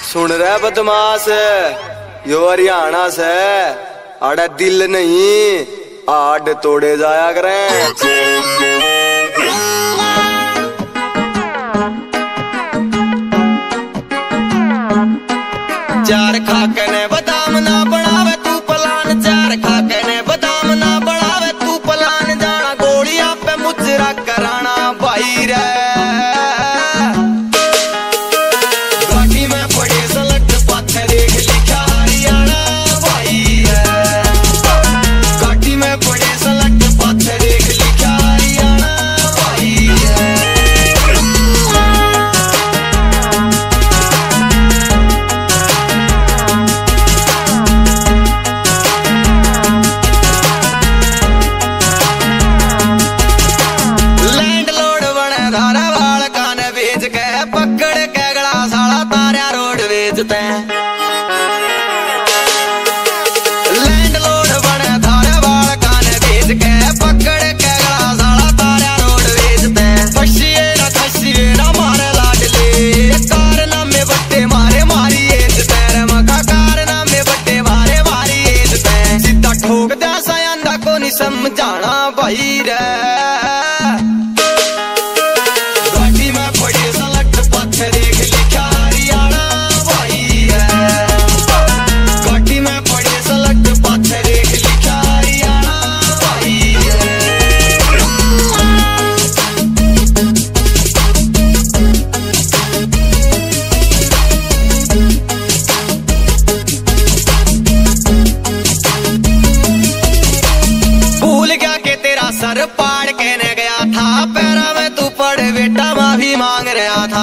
सुन रहा बदमाश, यो हरियाणा से आड़ा दिल नहीं आड़ तोड़े जाया करें। चार खाके ने बादाम ना बनावे तू पलान, चार खाके ने बादाम ना बनावे तू पलान, जाना गोलियां पे मुजरा कराना भाई रे। गाड़ी में पड़े सलट पाथे देख लिखा हरियाणा भाई रे, गाड़ी में पड़े सलट पाथे देख लिखा हरियाणा भाई रे। पकड़ के गला साला तारिया रोड बेचते, लैंडलॉर्ड बने थारे वाल काने बेच के, पकड़ के गला साला तारिया रोड बेचते। फसिए ना मारे लाडले, कारनामे बट्टे मारे मारी एजते, मका कारनामे बट्टे मारे मारी एजते। सीधा ठोक दे सयांदा को नहीं समझाना भाई रे। देख लिखा हरियाणा भाई है, गाड़ी में पड़े सलट पाथे देख लिखा हरियाणा भाई है। भूल गया के तेरा सर पाड़ कहने गया था, पैरा में तू पड़ बेटा माफी मांग रहा था।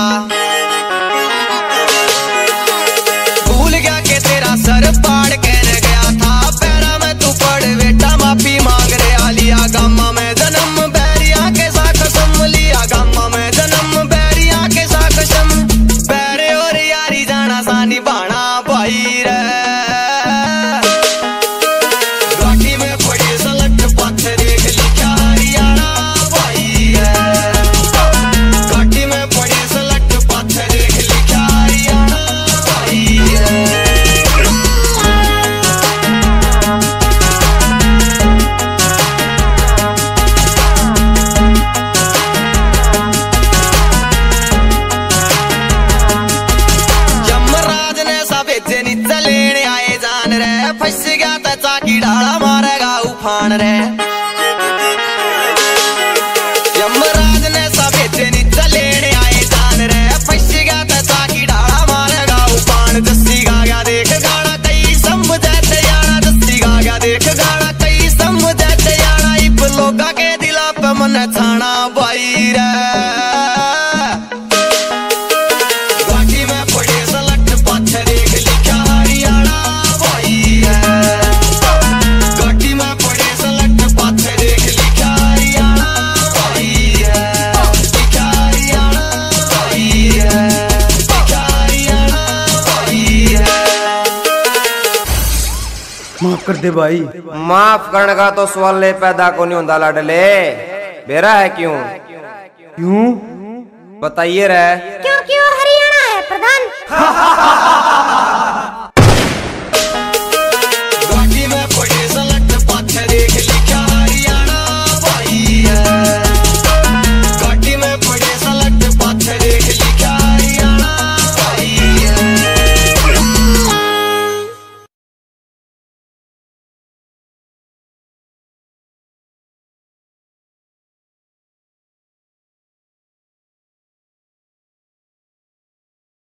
सर पाड़ कहने गया था, पैरा में तू पड़ बेटा माफी मांग रहा। लिया गामा में जन्म बैरिया के साथ कसम, लिया गामा में जन्म बैरिया के साथ कसम। बैरे और यारी जाना सानी बाणा भाई रे। गाड़ी में पड़े सलट पाथे देख लिखा हरियाणा भाई है, गाड़ी में पड़े सलट पाथे देख लिखा हरियाणा भाई है। लेने आए जान रे, फंस गया तो चाकी डाला मारेगा उफान रे। यमराज ने सभेजे नीचे लेने आए जान रे, फंस गया तो चाकी डाला मारेगा उफान। जस्सी गा गया देख गाना कई समझते जाना, जस्सी गा गया देख गाना कई समझते जाना। इप लोगा के दिला पे मन छाना भाई रे। गाड़ी में पड़े सलट पाथे देख लिखा हरियाणा भाई है, गाड़ी में पड़े सलट पाथे देख लिखा हरियाणा भाई है, लिखा हरियाणा भाई है, लिखा हरियाणा भाई है। माफ कर दे भाई। माफ करने का तो सवाल पैदा को नहीं होता लाडले, बेरा है क्यों? क्यों बताइए रे।